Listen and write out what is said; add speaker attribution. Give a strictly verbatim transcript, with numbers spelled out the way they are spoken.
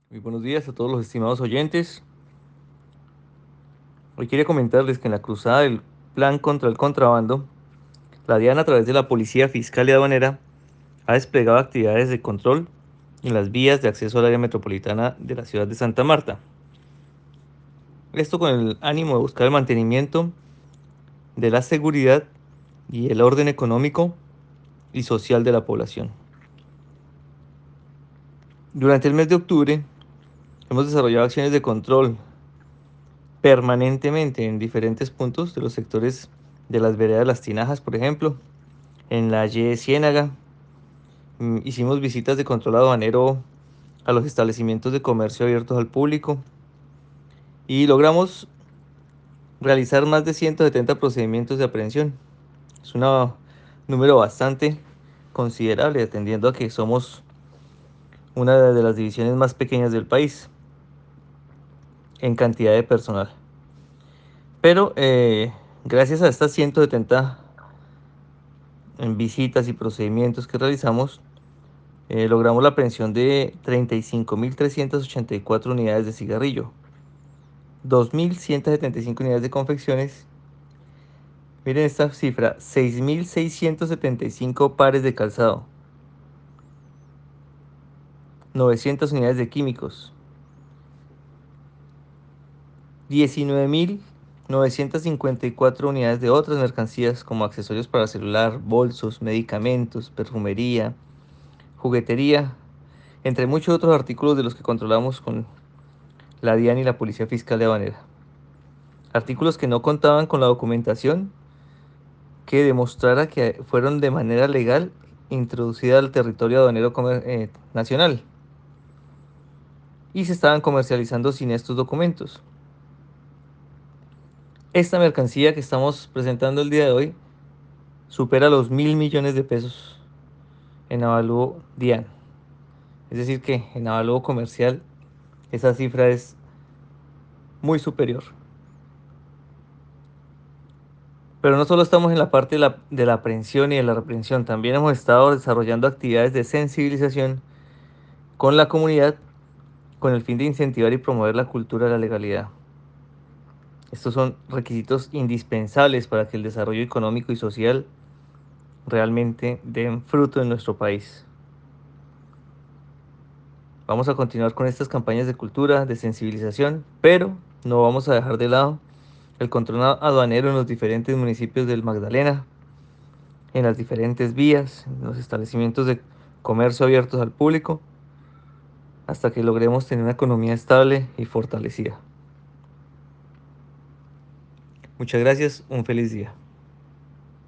Speaker 1: Muy buenos días a todos los estimados oyentes. Hoy quería comentarles que en la cruzada del Plan contra el Contrabando, la DIAN a través de la Policía Fiscal y Aduanera ha desplegado actividades de control en las vías de acceso al área metropolitana de la ciudad de Santa Marta. Esto con el ánimo de buscar el mantenimiento de la seguridad y el orden económico y social de la población. Durante el mes de octubre hemos desarrollado acciones de control permanentemente en diferentes puntos de los sectores de las veredas Las Tinajas, por ejemplo, en la Y Ciénaga. Mm, Hicimos visitas de control aduanero a los establecimientos de comercio abiertos al público y logramos realizar más de ciento setenta procedimientos de aprehensión. Es un número bastante considerable, atendiendo a que somos una de las divisiones más pequeñas del país en cantidad de personal. Pero eh, gracias a estas ciento setenta en visitas y procedimientos que realizamos, eh, logramos la aprehensión de treinta y cinco mil trescientas ochenta y cuatro unidades de cigarrillo, dos mil ciento setenta y cinco unidades de confecciones. Miren esta cifra: seis mil seiscientos setenta y cinco pares de calzado, novecientas unidades de químicos, diecinueve mil novecientas cincuenta y cuatro unidades de otras mercancías como accesorios para celular, bolsos, medicamentos, perfumería, juguetería, entre muchos otros artículos de los que controlamos con la DIAN y la Policía Fiscal de Habanera. Artículos que no contaban con la documentación que demostrara que fueron de manera legal introducida al territorio aduanero eh, nacional y se estaban comercializando sin estos documentos. Esta mercancía que estamos presentando el día de hoy supera los mil millones de pesos en avalúo DIAN. Es decir que en avalúo comercial esa cifra es muy superior. Pero no solo estamos en la parte de la, de la aprehensión y de la reprehensión, también hemos estado desarrollando actividades de sensibilización con la comunidad con el fin de incentivar y promover la cultura de la legalidad. Estos son requisitos indispensables para que el desarrollo económico y social realmente den fruto en nuestro país. Vamos a continuar con estas campañas de cultura, de sensibilización, pero no vamos a dejar de lado el control aduanero en los diferentes municipios del Magdalena, en las diferentes vías, en los establecimientos de comercio abiertos al público, hasta que logremos tener una economía estable y fortalecida. Muchas gracias, un feliz día.